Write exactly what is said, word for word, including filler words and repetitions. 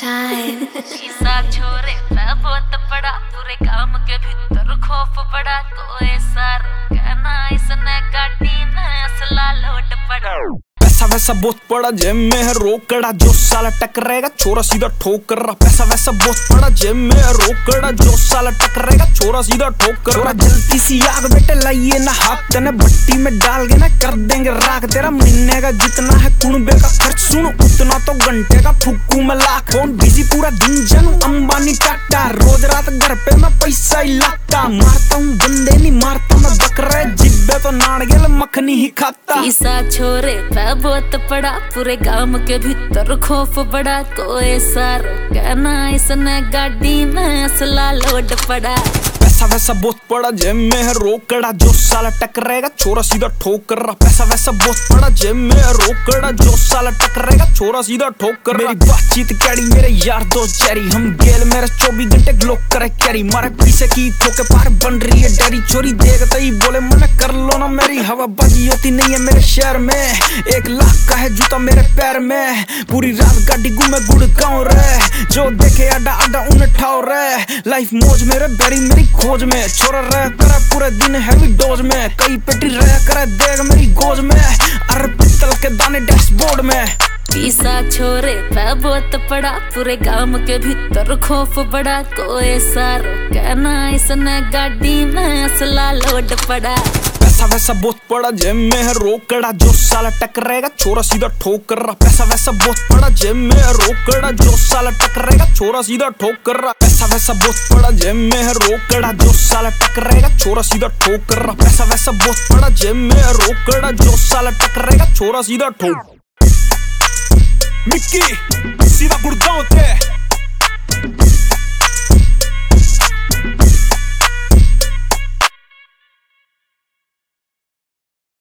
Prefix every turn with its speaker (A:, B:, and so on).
A: Shine.
B: शीशा छोरे पे बहुत बड़ा, पूरे काम के भीतर खौफ बड़ा। कोई सारो कहना इसने गाड़ी में असला लोड पड़ा।
C: पैसा वैसा बहुत पड़ा जेब में है रोकड़ा, जो साला टकरेगा छोरा सीधा ठोकर रहा। पैसा वैसा बहुत पड़ा जेब में है रोकड़ा, जो साला टकरेगा छोरा सीधा ठोकर रहा। जलती सी आग बेटे लाइए ना हाथ, तेने भट्टी में डाल के ना कर देंगे राख। तेरा महीने का जितना है कुनबे का खर्च सुन, उतना तो घंटे का फुक्कू में लाख। फोन बिजी पूरा दिन जानू अंबानी टाटा, रोज रात घर पे मैं पैसा ही लाता। मारता हूँ बंदे नहीं मारता मैं बकरा, जिब्बे तो नारगेल मखनी ही खाता।
B: शीशा छोरे पे बहुत बड़ा, पूरे गांव के भीतर खौफ बड़ा। कोई सारो कहना इसने गाड़ी में असला लोड पड़ा।
C: पैसा वैसा बहुत पड़ा जेब में है रोकड़ा, जो साला टकरेगा छोरा सीधा ठोकर रहा। पैसा वैसा बहुत पड़ा जेब में है रोकड़ा, जो साला टकरेगा छोरा सीधा ठोकर रहा। मेरी बातचीत कैरी मेरे यार दोस्त चेरी, हम गेल मेरे चौबीस घंटे ग्लोक करे कैरी। मारे पीछे की ठोके पार बन रही है डैरी, चोरी देखते ही बोले मना कर लो ना मेरी। हवा बाजी होती नहीं है मेरे शहर में, एक लाख का है जूता मेरे पैर में। पूरी रात गाड़ी घूमे गुड़गांव रे, जो देखे अड्डा अड्डा उन्हें ठाव रे। लाइफ मौज मेरे बैरी मेरी खोज में, छोरा रह करे पूरे दिन हैवी डोज में। कई पेटी रह करे देख मेरी गोज में, अरे पित्तल के दाने डैशबोर्ड में।
B: शीशा छोरे पे बहुत बड़ा, पूरे गांव के भीतर खौफ बड़ा। कोई सारो कहना इसने गाड़ी में असला लोड पड़ा।
C: पैसा वैसा बहुत पड़ा जेब में है रोकड़ा, जो साला टकरेगा छोरा सीधा ठोकर रहा। पैसा वैसा बहुत पड़ा जेब में है रोकड़ा, जो साला टकरेगा छोरा सीधा ठोकर रहा। पैसा वैसा बहुत पड़ा जेब में है रोकड़ा, जो साला टकरेगा छोरा सीधा ठोकर रहा। पैसा वैसा बहुत पड़ा जेब में है रोकड़ा, जो साला टकरेगा छोरा सीधा ठोक। मिक्की सीधा गुड़गांव ते